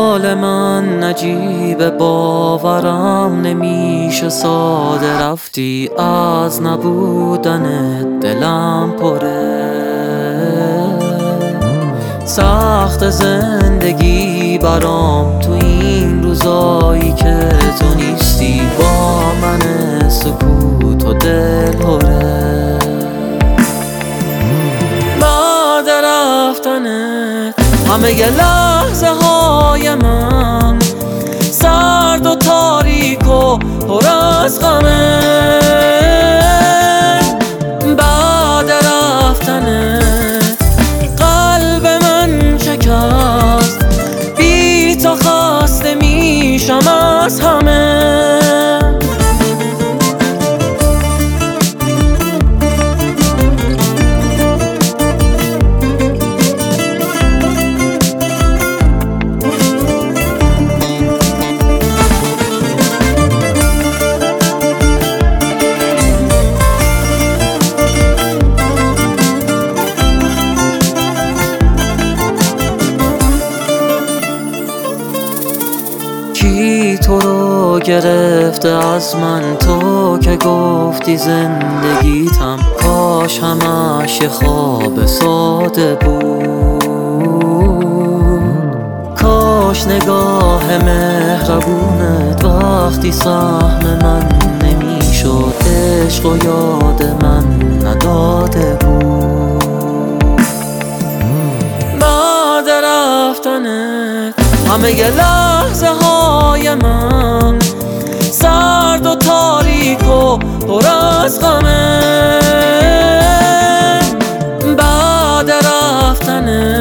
حال من عجیب، باورم نمیشه، ساده رفتی از نبودنت دلم پره. سخت زندگی برام تو این روزایی که تو نیستی، با من سکوت و دل پره. بعد رفتنت همه ی لحظه های من سرد و تاریک و پر از غمه. بعد رفتنت قلب من شکست، بی تو خسته میشم از همه. کی تو رو گرفته از من؟ تو که گفتی زندگیتم کاش همش یه خواب ساده بود. کاش نگاه مهربونت وقتی سهم من نمیشد عشق و یاد من نداده بود. بعد رفتنت همه ی لحظه های من سرد و تاریک و پر از غمه. بعد رفتنت